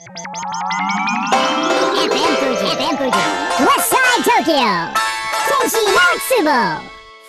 FM 富士 West Side Tokyo 天使のつぼ。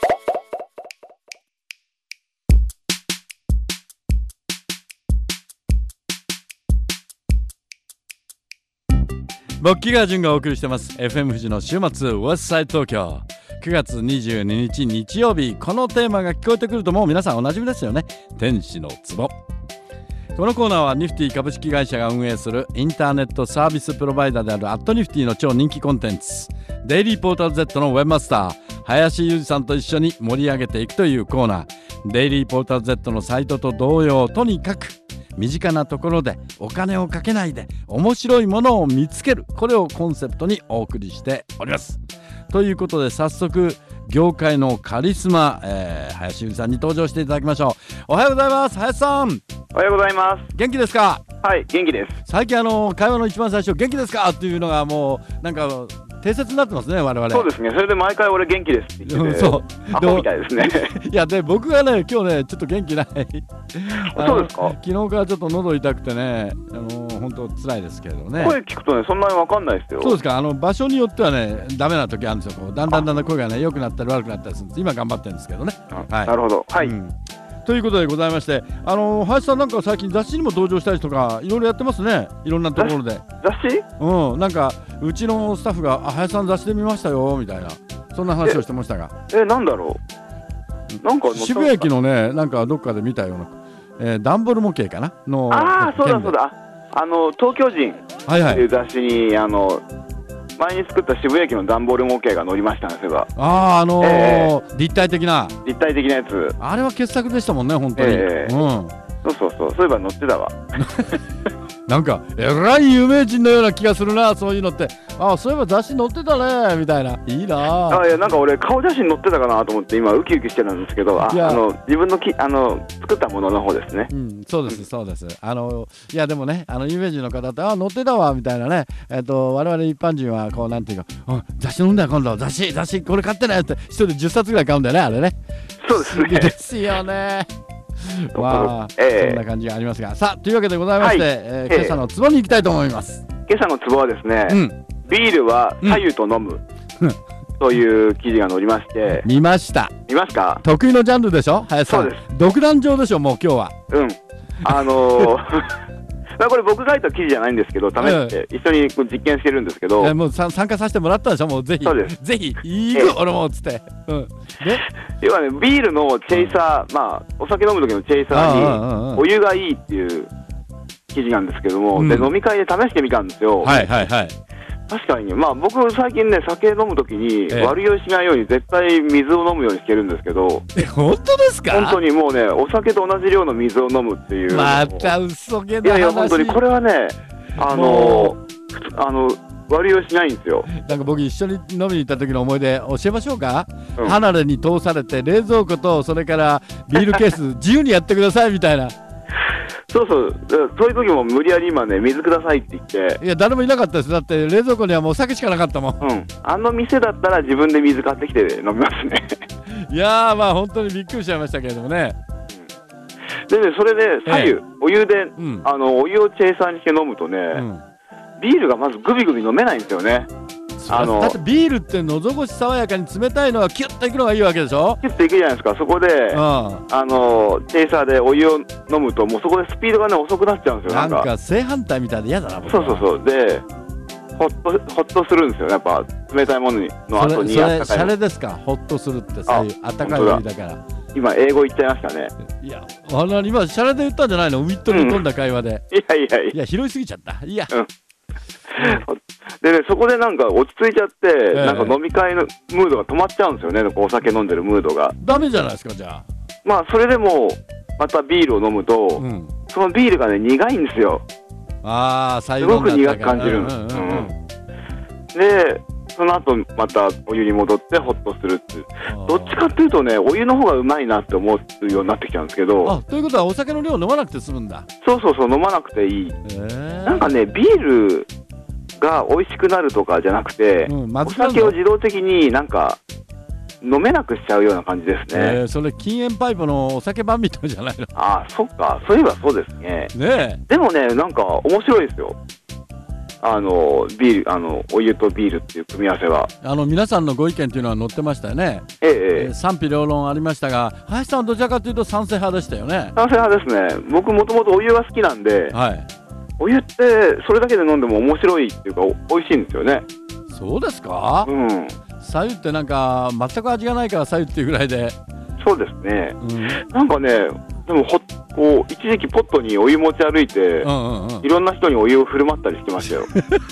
僕木川淳がお送りしてます FM 富士の週末 West Side 東京9月22日日曜日。このテーマが聞こえてくるともう皆さんおなじみですよね。天使の壺。このコーナーはニフティ株式会社が運営するインターネットサービスプロバイダーであるアットニフティの超人気コンテンツデイリーポータル Z のウェブマスター林裕二さんと一緒に盛り上げていくというコーナー。デイリーポータル Z のサイトと同様、とにかく身近なところでお金をかけないで面白いものを見つける、これをコンセプトにお送りしております。ということで早速業界のカリスマ、林裕二さんに登場していただきましょう。おはようございます。林さん、 おはようございます。 元気ですか？ はい、元気です。 最近会話の一番最初元気ですかっていうのがもうなんか定説になってますね、我々。 そうですね。それで毎回俺元気ですって言ってて、 そうアホみたいですね。 いやで僕がね今日ねちょっと元気ないそうですか。 昨日からちょっと喉痛くてね本当辛いですけれどね。 声聞くとねそんなに分かんないですよ。 そうですか。場所によってはねダメな時あるんですよ。こうだんだん声がね良くなったり悪くなったりするんです。今頑張ってるんですけどね。はい、 なるほど。はい、 ということでございまして、林さんなんか最近雑誌にも登場したりとかいろいろやってますね。いろんなところで雑誌？ なんかうちのスタッフが林さん雑誌で見ましたよみたいなそんな話をしてましたが、 なんだろう。なんか渋谷駅のねなんかどっかで見たような、ダンボール模型かなの。 そうだそうだ。東京人っていう雑誌に前に作った渋谷駅のダンボール模型が載りましたね。それが立体的なやつ。 あれは傑作でしたもんね本当に。 そういえば載ってたわ。 なんかえらい有名人のような気がするな、そういうのって。そういえば雑誌載ってたねみたいな。いいな。 いやなんか俺顔写真載ってたかなと思って今ウキウキしてるんですけど、自分の作ったものの方ですね。 そうですそうです。いやでもね有名人の方って載ってたわみたいなね。我々一般人はこうなんていうか、雑誌飲んだよ今度雑誌これ買ってねって一人で10冊ぐらい買うんだよねあれね。 そうですね。 ですよね。まあ、そんな感じがありますが、さあというわけでございまして、今朝のツボに行きたいと思います。 今朝のツボはですね、ビールは左右と飲む、という記事が載りまして。 見ました。 見ますか？ 得意のジャンルでしょ林さん。そうです。独壇場でしょもう今日は。 これ僕が書いた記事じゃないんですけど試して一緒に実験してるんですけど、 もう参加させてもらったでしょもうぜひ。そうです。ぜひいいよ俺もつって。 要はねビールのチェイサー、お酒飲む時のチェイサーにお湯がいいっていう記事なんですけども、で飲み会で試してみたんですよ。確かに僕最近ね酒飲む時に悪酔いしないように絶対水を飲むようにしてるんですけど。 本当ですか？ 本当にもうねお酒と同じ量の水を飲むっていう。 また嘘気な話。 いや本当にこれはね悪酔いしないんですよ。 なんか僕一緒に飲みに行った時の思い出教えましょうか。離れに通されて冷蔵庫とそれからビールケース自由にやってくださいみたいな。 そういう時も無理やり今ね水くださいって言って。 いや誰もいなかったです。だって冷蔵庫にはもうお酒しかなかったもん。 店だったら自分で水買ってきて飲みますね。 いやー本当にびっくりしちゃいましたけれどもね。 でねそれで左右、お湯で、お湯をチェイサーにして飲むとね、ビールがまずグビグビ飲めないんですよね。 だってビールって喉越し爽やかに冷たいのはキュッといくのがいいわけでしょ。 キュッといくじゃないですか。そこでチェイサーでお湯を飲むともうそこでスピードがね遅くなっちゃうんですよ。 なんか正反対みたいで嫌だな。 そうでホッとするんですよ。やっぱ冷たいものの後に。 それシャレですか？ホッとするってそういうあったかいお湯だから。今英語言っちゃいましたね。 いや今シャレで言ったんじゃないの？ウィットに富んだ会話で。いや拾いすぎちゃった。いや。 でねそこでなんか落ち着いちゃって、なんか飲み会のムードが止まっちゃうんですよね。お酒飲んでるムードが。 ダメじゃないですかじゃあ。 それでもまたビールを飲むと、そのビールがね苦いんですよ。すごく苦く感じるんです。でその後またお湯に戻ってホッとするっていう。どっちかっていうとねお湯の方がうまいなって思うようになってきちゃうんですけど。 ということはお酒の量飲まなくて済むんだ。 そう飲まなくていい。なんかねビールが美味しくなるとかじゃなくて、お酒を自動的になんか飲めなくしちゃうような感じですね。 それ禁煙パイプのお酒版みたいじゃないの。 そっか。そういえばそうですね。でもねなんか面白いですよ。 ビール、お湯とビールっていう組み合わせは。 皆さんのご意見というのは載ってましたよね。賛否両論ありましたが、林さんはどちらかというと賛成派でしたよね。 賛成派ですね。僕もともとお湯が好きなんで、はい、お湯ってそれだけで飲んでも面白いっていうか美味しいんですよね。 そうですか。白湯ってなんか全く味がないから白湯っていうぐらいで。 そうですね、なんかね、でもこう一時期ポットにお湯持ち歩いて、いろんな人にお湯を振る舞ったりしてましたよ。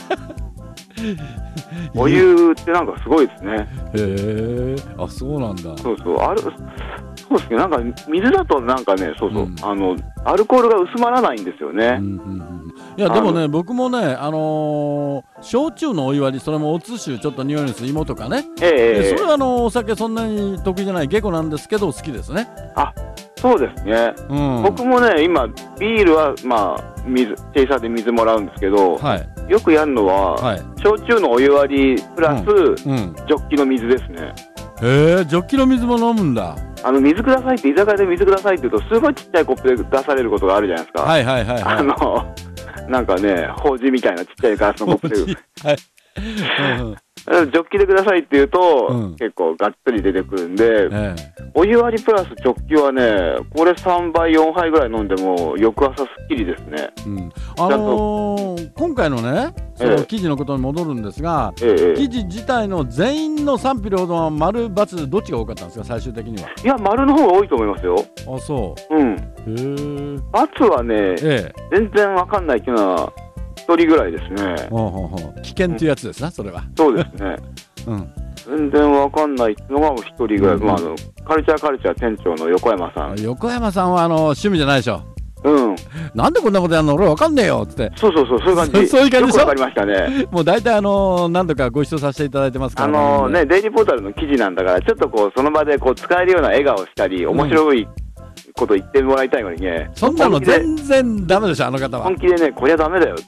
お湯ってなんかすごいですね。 へえ、あ、そうなんだ。 そうそう、そうですね、なんか水だとなんかね、そうそう、アルコールが薄まらないんですよね。 いやでもね、僕もね、焼酎のお湯割り、それもおつ酒ちょっと匂いのする芋とかね、それはお酒そんなに得意じゃない下戸なんですけど好きですね。 あ、そうですね、僕もね今ビールはまあチェイサーで水もらうんですけど、よくやるのは、焼酎のお湯割りプラス、ジョッキの水ですね。 へえ、ジョッキの水も飲むんだ。 水くださいって、居酒屋で水くださいって言うとすごいちっちゃいコップで出されることがあるじゃないですか。なんかね、法事みたいなちっちゃいガラスのコップでジョッキでくださいって言うと、結構がっつり出てくるんで、お湯割りプラスジョッキはね、これ3杯4杯ぐらい飲んでも翌朝すっきりですね。 今回のね、その記事のことに戻るんですが、記事自体の全員の賛否両論は丸×どっちが多かったんですか、最終的には。 いや、丸の方が多いと思いますよ。 あ、そう。 ×はね、全然わかんないっていうのは1人ぐらいですね。 危険っていうやつですな、それは。 そうですね。全然わかんないっていうのが1人ぐらい。カルチャー店長の横山さん。 横山さんは趣味じゃないでしょ。なんでこんなことやるの、俺わかんねえよっつって。 そういう感じ。 そういう感じでしょ。 よくわかりましたね。 もう大体何度かご一緒させていただいてますからね。デイリーポータルの記事なんだから、ちょっとこうその場でこう使えるような笑顔したり、面白いこと言ってもらいたいのにね。 そんなの全然ダメでしょ、あの方は。 本気でね、こりゃダメだよって。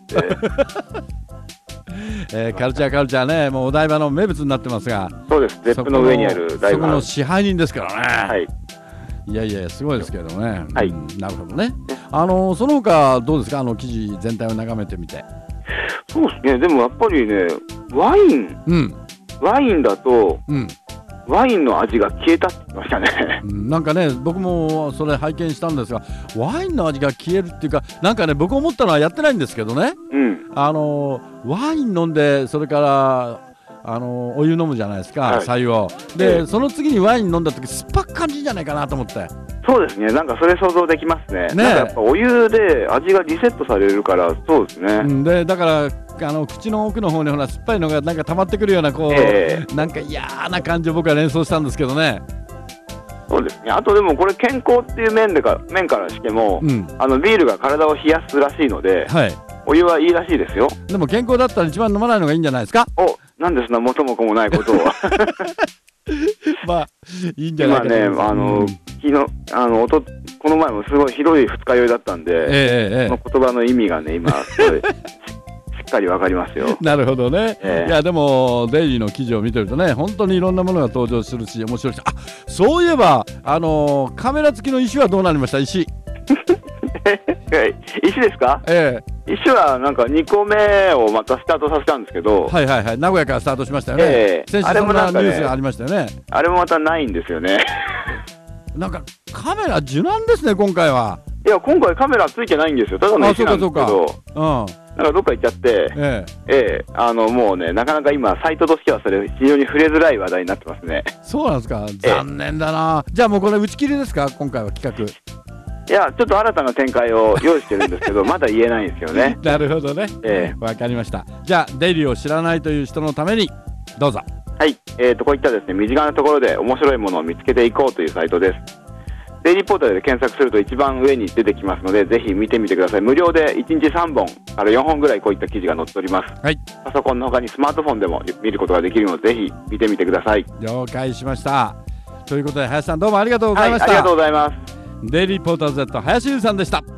カルチャーね、もうお台場の名物になってますが。 そうです。ゼップの上にある台場。 そこの支配人ですからね。いやいや、すごいですけどね。なるほどね。その他どうですか、記事全体を眺めてみて。 そうですね。でもやっぱりね、ワインだと、ワインの味が消えたって言ってましたね。 なんかね、僕もそれ拝見したんですが、ワインの味が消えるっていうか、なんかね、僕思ったのはやってないんですけどね、ワイン飲んで、それからお湯飲むじゃないですか、白湯を。で、その次にワイン飲んだ時酸っぱく感じるんじゃないかなと思って。 そうですね、なんかそれ想像できますね。なんかやっぱお湯で味がリセットされるから、そうですね。 で、だから口の奥の方にほら酸っぱいのがなんか溜まってくるようななんか嫌な感じを僕は連想したんですけどね。 そうですね。あとでもこれ健康っていう面からしても、ビールが体を冷やすらしいので、お湯はいいらしいですよ。 でも健康だったら一番飲まないのがいいんじゃないですか。 なんでそんな元も子もないことを。 まあいいんじゃないかと。 今ね、昨日この前もすごいひどい二日酔いだったんで、その言葉の意味がね今すごいしっかりわかりますよ。 なるほどね。いやでもデイリーの記事を見てるとね、本当にいろんなものが登場するし面白いし、そういえばカメラ付きの石はどうなりました？石。 石ですか？石はなんか2個目をまたスタートさせたんですけど、 名古屋からスタートしましたよね。先週そんなニュースがありましたよね。 あれもまたないんですよね。 なんかカメラ受難ですね、今回は。 いや、今回カメラついてないんですよ。ただの石なんですけど、なんかどっか行っちゃって、もうね、なかなか今サイトとしてはそれ非常に触れづらい話題になってますね。 そうなんですか。残念だな。じゃあもうこれ打ち切りですか、今回は企画。 いや、ちょっと新たな展開を用意してるんですけど、まだ言えないんですよね。 なるほどね。わかりました。じゃあデイリーを知らないという人のためにどうぞ。 はい、こういったですね、身近なところで面白いものを見つけていこうというサイトです。デイリーポータルで検索すると一番上に出てきますので、ぜひ見てみてください。無料で1日3本から4本ぐらいこういった記事が載っております。パソコンの他にスマートフォンでも見ることができるので、ぜひ見てみてください。 了解しました。ということで林さん、どうもありがとうございました。 ありがとうございます。 デイリーポータル Z 林優さんでした。